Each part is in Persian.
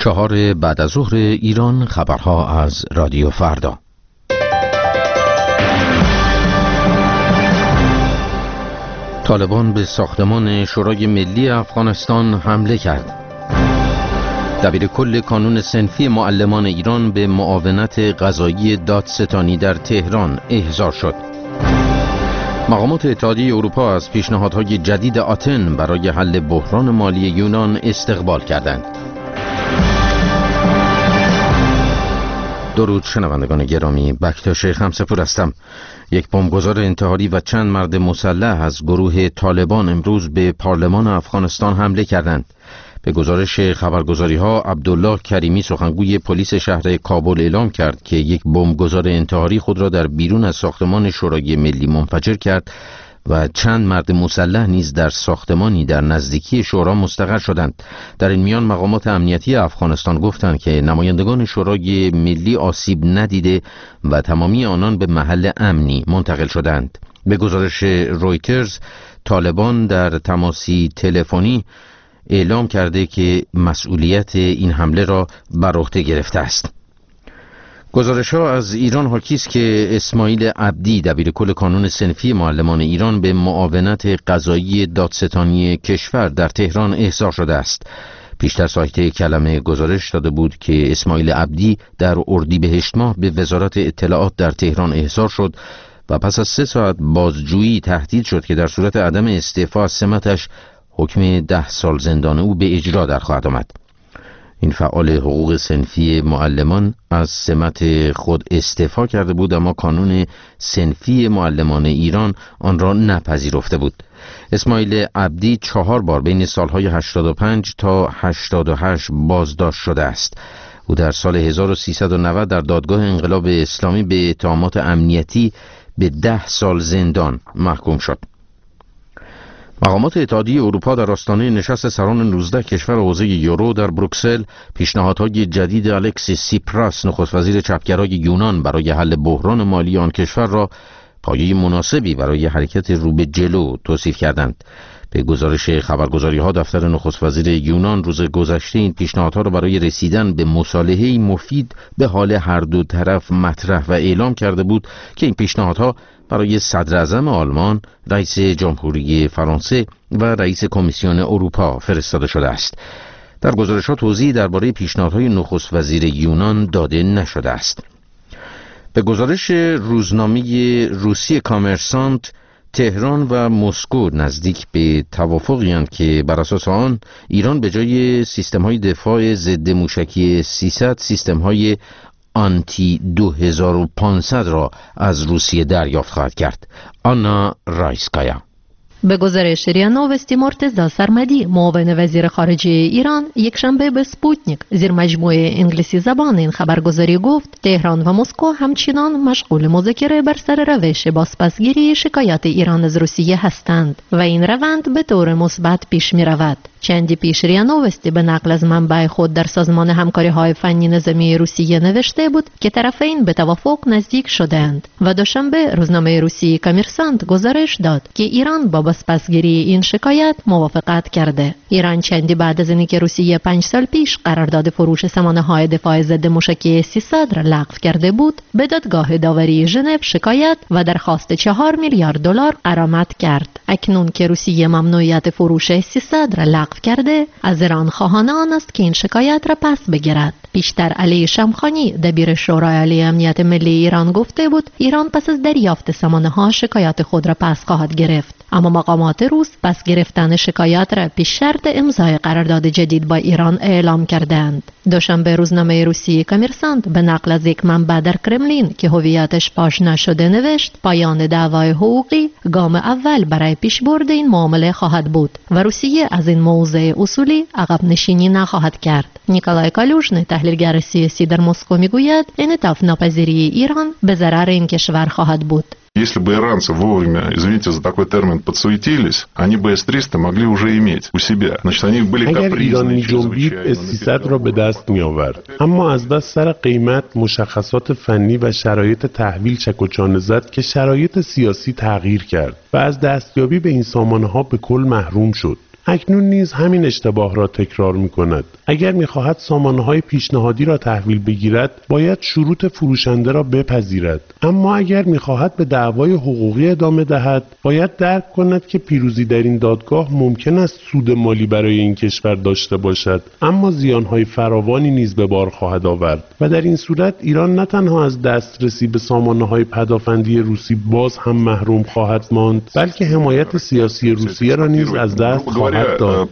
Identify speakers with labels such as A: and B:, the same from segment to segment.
A: 4 بعد از ظهر ایران، خبرها از رادیو فردا. طالبان به ساختمان شورای ملی افغانستان حمله کرد. دبیرکل کانون صنفی معلمان ایران به معاونت قضایی دادستانی در تهران احضار شد. مقامات اتحادیه اروپا از پیشنهادهای جدید آتن برای حل بحران مالی یونان استقبال کردند. درود شنوندگان گرامی، بکتاش خمسپور هستم. یک بمبگذار انتحاری و چند مرد مسلح از گروه طالبان امروز به پارلمان افغانستان حمله کردند. به گزارش خبرگزاری‌ها، عبدالله کریمی سخنگوی پلیس شهر کابل اعلام کرد که یک بمبگذار انتحاری خود را در بیرون از ساختمان شورای ملی منفجر کرد و چند مرد مسلح نیز در ساختمانی در نزدیکی شورا مستقر شدند. در این میان مقامات امنیتی افغانستان گفتند که نمایندگان شورای ملی آسیب ندیده و تمامی آنان به محل امنی منتقل شدند. به گزارش رویترز، طالبان در تماسی تلفنی اعلام کرده که مسئولیت این حمله را بر عهده گرفته است. گزارش‌ها از ایران حاکی است که اسماعیل عبدی، دبیرکل کانون صنفی معلمان ایران، به معاونت قضایی دادستانی کشور در تهران احضار شده است. پیشتر سایت کلمه گزارش داده بود که اسماعیل عبدی در اردیبهشت ماه به وزارت اطلاعات در تهران احضار شد و پس از 3 ساعت بازجویی تهدید شد که در صورت عدم استعفا از سمتش حکم 10 سال زندان او به اجرا در خواهد آمد. این فعال حقوق صنفی معلمان از سمت خود استعفا کرده بود، اما کانون صنفی معلمان ایران آن را نپذیرفته بود. اسماعیل عبدی 4 بار بین سالهای 85 تا 88 بازداشت شده است. او در سال 1390 در دادگاه انقلاب اسلامی به اتهامات امنیتی به 10 سال زندان محکوم شد. مقامات اتحادیه اروپا در آستانه نشست سران 19 کشور حوزه یورو در بروکسل پیشنهادهای جدید الکسیس سیپراس، نخست وزیر چپگرای یونان، برای حل بحران مالی آن کشور را پایه مناسبی برای حرکت رو به جلو توصیف کردند. به گزارش خبرگزاری‌ها، دفتر نخست وزیر یونان روز گذشته این پیشنهادها را برای رسیدن به مصالحه‌ای مفید به حال هر دو طرف مطرح و اعلام کرده بود که این پیشنهادها برای صدر اعظم آلمان، رئیس جمهوری فرانسه و رئیس کمیسیون اروپا فرستاده شده است. در گزارش‌ها توضیحی درباره پیشنهادهای نخست وزیر یونان داده نشده است. به گزارش روزنامه روسی کامرسانت، تهران و مسکو نزدیک به توافقی اند که بر اساس آن ایران به جای سیستم‌های دفاع ضد موشکی 300 سیستم‌های آنتی 2500 را از روسیه دریافت خواهد کرد. آنا رایسکایا.
B: به گزارش ریا نووستی، مرتضی سرمدی، معاون وزیر خارجه ایران، یک شنبه به سپوتنیک زیر مجموعه انگلیسی زبان این خبرگزاری گفت تهران و مسکو همچنان مشغول مذاکره بر سر روش بازپسگیری شکایات ایران از روسیه هستند و این روند به طور مثبت پیش می رود. چندی پیش ریا نووستی به نقل از منبع خود در سازمان همکاری‌های فنی نظامی روسیه نوشته بود که طرفین به توافق نزدیک شدند و دوشنبه روزنامه روسی کامرسانت گزارش داد که ایران با بازپسگیری این شکایت موافقت کرده. ایران چندی بعد از اینکه روسیه 5 سال پیش قرارداد فروش سامانه‌های دفاع ضد موشکی 300 را لغو کرده بود، به دادگاه داوری ژنو شکایت و درخواست 4 میلیارد دلار غرامت کرد. اکنون که روسیه ممنوعیت فروش 300 را لغو کرده، از ایران خواهان آن است که این شکایت را پس بگیرد. پیشتر علی شمخانی، دبیر شورای عالی امنیت ملی ایران، گفته بود ایران پس از دریافت سامانه‌ها شکایت خود را پس خواهد گرفت، اما مقامات روس پس گرفتن شکایت را پیش شرط امضای قرارداد جدید با ایران اعلام کردند. دوشنبه روزنامه روسی کامرسانت به نقل از یک منبع در کرملین که هویتش فاش نشده نوشت پایان دعوای حقوقی گام اول برای پیشبرد این معامله خواهد بود و روسیه از این موضع اصولی عقب نشینی نخواهد کرد. نیکولای کالوژن، تحلیلگر سیاسی در مسکو، میگوید انعطاف ناپذیری ایران به ضرر این کشور خواهد بود.
C: Если бы иранцы вовремя, извините за такой термин, подсуетились, они бы С-300 могли уже иметь у себя. Значит, они были
D: اگر ایران
C: капризны.
D: می‌جنبید S-300 را به دست می‌آورد، اما از بس سر قیمت، مشخصات فنی و شرایط تحویل چک و چانه زد که شرایط سیاسی تغییر کرد و از دستیابی به این سامانه‌ها به کل محروم شد. اکنون نیز همین اشتباه را تکرار می‌کند. اگر می‌خواهد سامانه‌های پیشنهادی را تحویل بگیرد، باید شروط فروشنده را بپذیرد. اما اگر می‌خواهد به دعوای حقوقی ادامه دهد، باید درک کند که پیروزی در این دادگاه ممکن است سود مالی برای این کشور داشته باشد، اما زیان‌های فراوانی نیز به بار خواهد آورد و در این صورت ایران نه تنها از دسترسی به سامانه‌های پدافندی روسی باز هم محروم خواهد ماند، بلکه حمایت سیاسی روسیه را نیز از دست خواهد داد.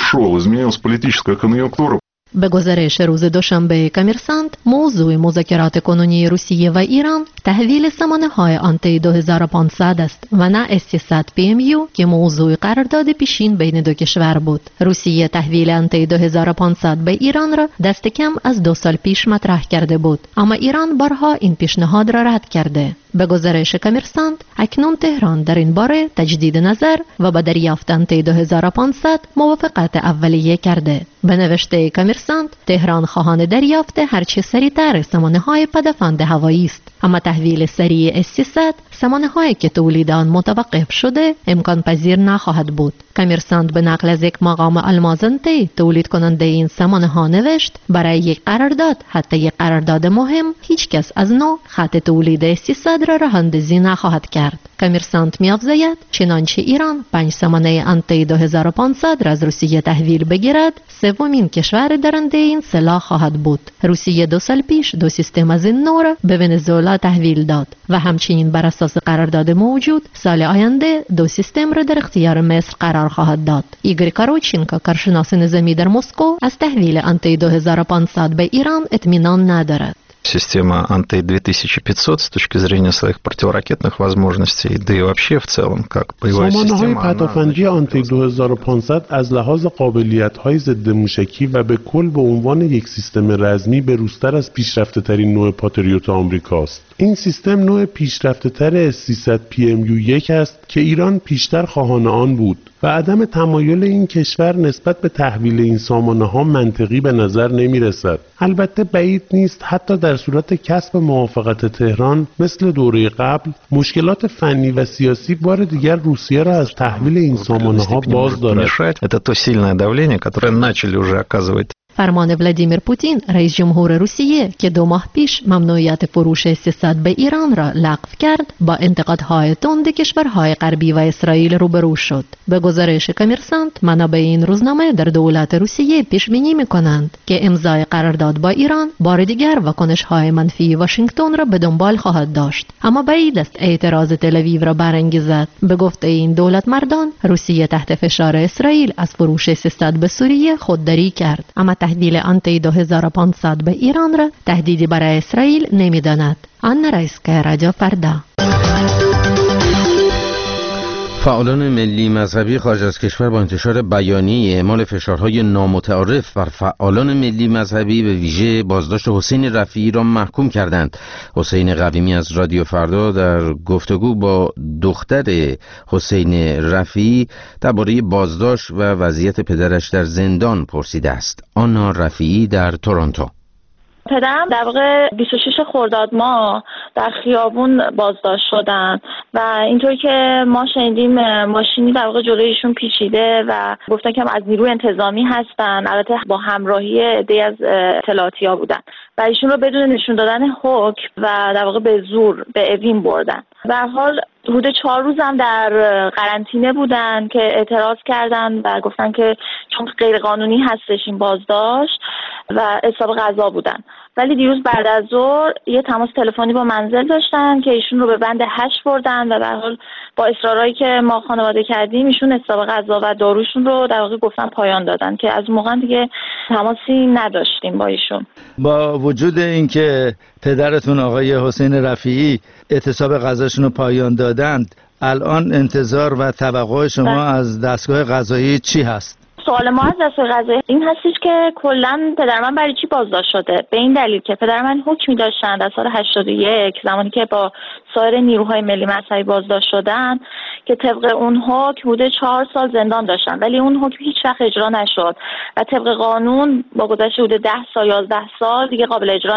B: به گزارش روز دوشنبه کامرسانت، موضوع مذاکرات کنونی روسیه و ایران تحویل سامانه‌های آنتی 2500 است و نه S300 PMU که موضوع قرارداد پیشین بین دو کشور بود. روسیه تحویل آنتی 2500 به ایران را دست کم از 2 سال پیش مطرح کرده بود، اما ایران بارها این پیشنهاد را رد کرده. به گزارش کامرسانت، اکنون تهران در این باره تجدید نظر و با دریافت آنتی 2500 موافقت اولیه کرده. به نوشته کامرسانت، تهران خواهان دریافت هرچه سریعتر سامانه‌های پدافند هوایی است، اما تحویل سریع S300 سامانه‌هایی که تولید آن متوقف شده امکان پذیر نخواهد بود. کامرسانت به نقل از یک مقام المازنتی تولید کننده این سامانه‌ها نوشت: برای یک قرارداد، حتی یک قرارداد مهم، هیچ کس از نو خط تولید S300 را راه‌اندازی نخواهد کرد. کامرسانت می‌افزاید چنانچه ایران 5 سامانه آنتی 2500 را از روسیه تحویل بگیرد، سومین کشور درنده این سلاح خواهد بود. روسیه 2 سال پیش 2 سیستم از این نوع را به ونزوئلا تحویل داد و همچنین بر اساس قرارداد موجود سال آینده 2 سیستم را در اختیار مصر قرار خواهد داد. ایگور کاروچینکو، کارشناس نظامی در مسکو، از تحویل آنتی 2500 به ایران اطمینان ندارد.
E: Система Анты-2500 с точки зрения своих противоракетных возможностей, да и вообще в целом, как боевая система.
D: سامانه‌های پدافندی آنتی 2500 از لحاظ قابلیت‌های ضد موشکی و به کل به عنوان یک سیستم رزمی بروزتر از پیشرفته‌ترین نوع پاتریوت آمریکاست. این سیستم نوع پیشرفته‌تر S300 PMU-1 است که ایران پیشتر خواهان آن بود و عدم تمایل این کشور نسبت به تحویل این سامانه‌ها منطقی به نظر نمی‌رسد. البته بعید نیست حتی در صورت کسب موافقت تهران مثل دوره قبل مشکلات فنی و سیاسی بار دیگر روسیه را از تحویل این سامانه‌ها باز دارد.
E: Это то сильное давление, которое начали уже оказывать.
B: فرمان ولادیمیر پوتین، رئیس جمهور روسیه که 2 ماه پیش ممنوعیت فروش S300 به ایران را لغو کرد، با انتقادهای تند کشورهای غربی و اسرائیل روبرو شد. به گزارش کامرسانت، منابع این روزنامه در دولت روسیه پیش بینی می‌کنند که امضای قرارداد با ایران بار دیگر واکنش‌های منفی واشنگتن را به دنبال خواهد داشت، اما بعید است اعتراض تل‌آویو را برانگیزد. به گفته این دولت مردان، روسیه تحت فشار اسرائیل از فروش S300 به سوریه خودداری کرد، اما تحویل آنتی 2500 به ایران را تهدیدی برای اسرائیل نمی‌داند. آنا رایسکا، رادیو فردا.
A: فعالان ملی مذهبی خارج از کشور با انتشار بیانیه اعمال فشارهای نامتعارف بر فعالان ملی مذهبی به ویژه بازداشت حسین رفیعی را محکوم کردند. حسین قویمی از رادیو فردا در گفتگو با دختر حسین رفیعی درباره بازداشت و وضعیت پدرش در زندان پرسیده است. آنا رفیعی در تورنتو.
F: پدرم در واقع 26 خرداد ماه در خیابون بازداشت شدن و اینطوری که ما شنیدیم ماشینی در واقع جلوی ایشون پیچیده و گفتن که از نیروی انتظامی هستن، البته با همراهی عده‌ای از اطلاعاتی‌ها بودن و ایشون رو بدون نشون دادن حکم و در واقع به زور به اوین بردن. به هر حال حدود 4 روز هم در قرنطینه بودن که اعتراض کردن و گفتن که چون غیر قانونی هستش این بازداشت و اصحاب قضا بودن. ولی دیروز بعد از ظهر یه تماس تلفنی با منزل داشتن که ایشون رو به بند 8 بردن و به هر حال با اصرارایی که ما خانواده کردیم ایشون اصحاب قضا و داروشون رو در واقع گفتن پایان دادن که از موقع دیگه تماسی نداشتیم با ایشون.
G: با وجود اینکه پدرتون آقای حسین رفیعی اعتصاب قضاشون رو پایان دادند، الان انتظار و توقع شما از دستگاه قضایی چی هست؟
F: سوال ما از دستگاه قضایی این هستش که کلا پدر من برای چی بازداشت شده؟ به این دلیل که پدر من حکمی داشتن در سال 81 زمانی که با سایر نیروهای ملی مذهبی بازداشت شدن که طبق اون حکم حدود 4 سال زندان داشتن، ولی اون حکم هیچ وقت اجرا نشد و طبق قانون با گذشت حدود 10 سال 11 سال دیگه قابل اجرا نیست.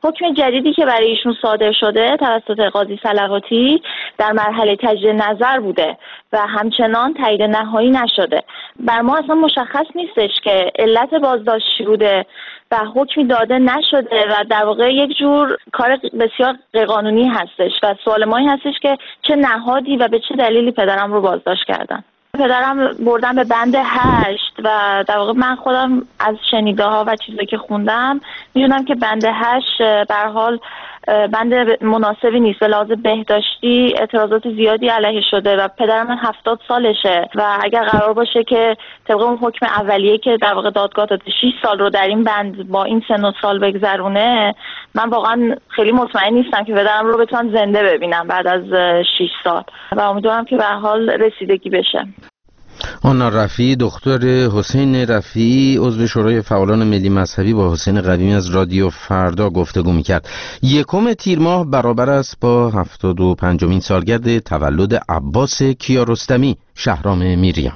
F: حکم جدیدی که برای ایشون صادر شده توسط قاضی صلواتی در مرحله تجدید نظر بوده و همچنان تایید نهایی نشده. بر ما اصلا مشخص نیستش که علت بازداشت چی بوده و حکمی داده نشده و در واقع یک جور کار بسیار غیرقانونی هستش و سوال ما این هستش که چه نهادی و به چه دلیلی پدرم رو بازداشت کردن. پدرم بردن به بند 8 و در واقع من خودم از شنیده ها و چیزایی که خوندم میدونم که بند 8 به هر حال بند مناسبی نیست. به لحاظ بهداشتی اعتراضات زیادی علیه شده و پدرم من 70 سالشه و اگر قرار باشه که طبق اون حکم اولیه که در واقع دادگاه داده 6 سال رو در این بند با این سن و سال بگذرونه، من واقعا خیلی مطمئن نیستم که پدرم رو بتونم زنده ببینم بعد از 6 سال و امیدوارم که به هر حال رسیدگی بشه.
A: آنا رفیعی، دختر حسین رفیعی، عضو شورای فعالان ملی مذهبی، با حسین قویمی از رادیو فردا گفتگو میکرد. 1 تیر ماه برابر است با 75مین سالگرد تولد عباس کیارستمی. شهرام میریان.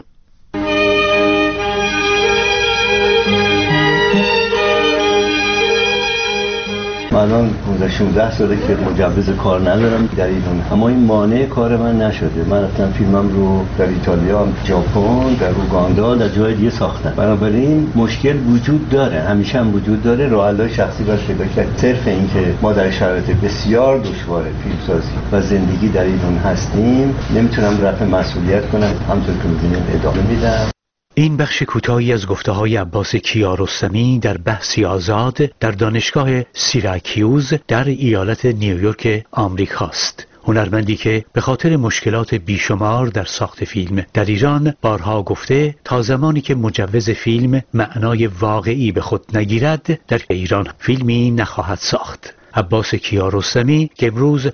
H: من الان 16 ساله که مجوز کار ندارم در ایران، اما این مانع کار من نشده. من رفتم فیلمم رو در ایتالیا، ژاپن، در اوگاندا، در جای دیگه ساختم. بنابراین مشکل وجود داره، همیشه هم وجود داره. راه حل شخصی باید پیدا کرد. صرف این که ما در شرایط بسیار دشوار فیلمسازی و زندگی در ایران هستیم نمیتونم رفع مسئولیت کنم. همونطور که می‌بینید ادامه میدم.
I: این بخش کوتاهی از گفته‌های عباس کیارستمی در بحثی آزاد در دانشگاه سیراکیوز در ایالت نیویورک آمریکاست. هنرمندی که به خاطر مشکلات بیشمار در ساخت فیلم در ایران بارها گفته تا زمانی که مجوز فیلم معنای واقعی به خود نگیرد در ایران فیلمی نخواهد ساخت. عباس کیارستمی که امروز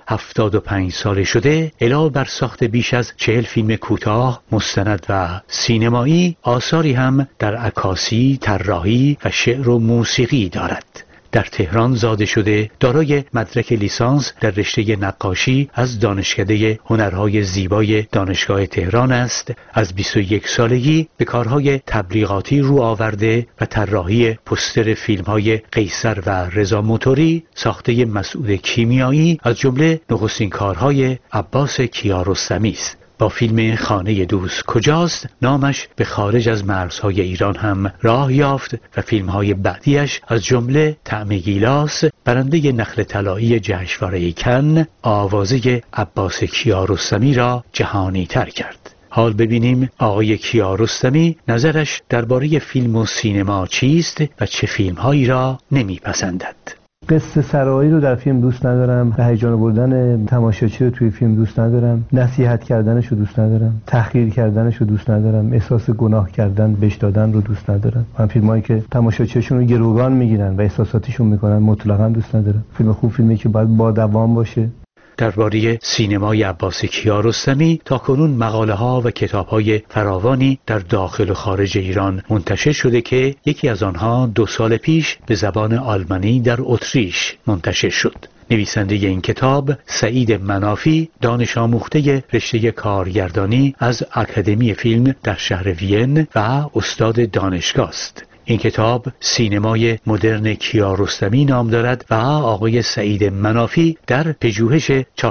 I: 75 ساله شده، علاوه بر ساخت بیش از 40 فیلم کوتاه، مستند و سینمایی، آثاری هم در عکاسی، طراحی و شعر و موسیقی دارد. در تهران زاده شده، دارای مدرک لیسانس در رشته نقاشی از دانشکده هنرهای زیبای دانشگاه تهران است. از 21 سالگی به کارهای تبلیغاتی رو آورده و طراحی پوستر فیلم‌های قیصر و رضا موتوری، ساخته مسعود کیمیایی از جمله نخستین کارهای عباس کیارستمی است. با فیلم خانه دوست کجاست نامش به خارج از مرزهای ایران هم راه یافت و فیلم‌های بعدیش از جمله طعم گیلاس، برنده نخل طلایی جشنواره کن، آوازه عباس کیارستمی را جهانی تر کرد. حال ببینیم آقای کیارستمی نظرش درباره فیلم و سینما چیست و چه فیلم‌هایی را نمیپسندد.
J: قصه سرایی رو در فیلم دوست ندارم، به هیجان بردن تماشاچی رو توی فیلم دوست ندارم، نصیحت کردنش رو دوست ندارم، تحقیر کردنش رو دوست ندارم، احساس گناه کردن، بش دادن رو دوست ندارم. من فیلمایی که تماشاچیشون رو گروگان میگیرن و احساساتیشون میکنن مطلقاً دوست ندارم. فیلم خوب فیلمی که باید با دوام باشه.
I: درباره سینمای عباس کیارستمی تاکنون مقاله‌ها و کتاب‌های فراوانی در داخل و خارج ایران منتشر شده که یکی از آنها 2 سال پیش به زبان آلمانی در اتریش منتشر شد. نویسنده این کتاب سعید منافی، دانش آموخته رشته کارگردانی از اکادمی فیلم در شهر وین و استاد دانشگاه است. این کتاب سینمای مدرن کیارستمی نام دارد و آقای سعید منافی در پژوهش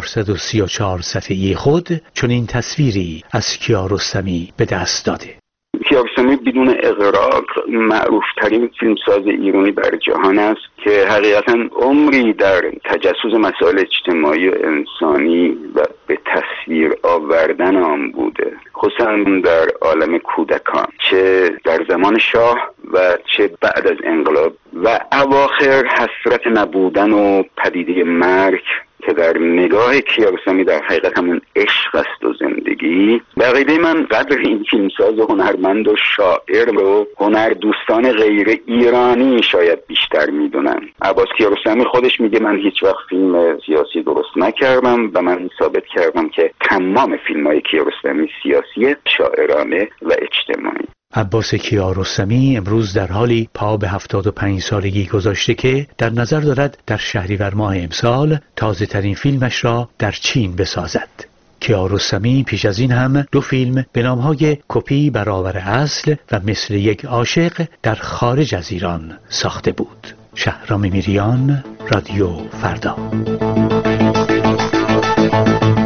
I: 434 صفحه‌ای خود چنین تصویری از کیارستمی به دست داده.
K: کیارستمی بدون اغراق معروف ترین فیلمساز ایرانی در جهان است که حقیقتا عمری در تجسس مسائل اجتماعی و انسانی و به تصویر آوردن آن بوده، خصوصا در عالم کودکان، چه در زمان شاه و چه بعد از انقلاب و اواخر حسرت نبودن و پدیده مرگ که در نگاه کیارستمی در حقیقت همون عشق است و زندگی. به عقیده من قدر این فیلمساز و هنرمند و شاعر و هنر دوستان غیر ایرانی شاید بیشتر میدونن. عباس کیارستمی خودش میگه من هیچ وقت فیلم سیاسی درست نکردم و من ثابت کردم که تمام فیلم‌های کیارستمی سیاسی، شاعرانه و اجتماعی.
I: عباس کیارستمی امروز در حالی پا به 75 سالگی گذاشته که در نظر دارد در شهریور ماه امسال تازه ترین فیلمش را در چین بسازد. کیارستمی پیش از این هم 2 فیلم به نامهای کپی برابر اصل و مثل یک عاشق در خارج از ایران ساخته بود. شهرام میریان، رادیو فردا.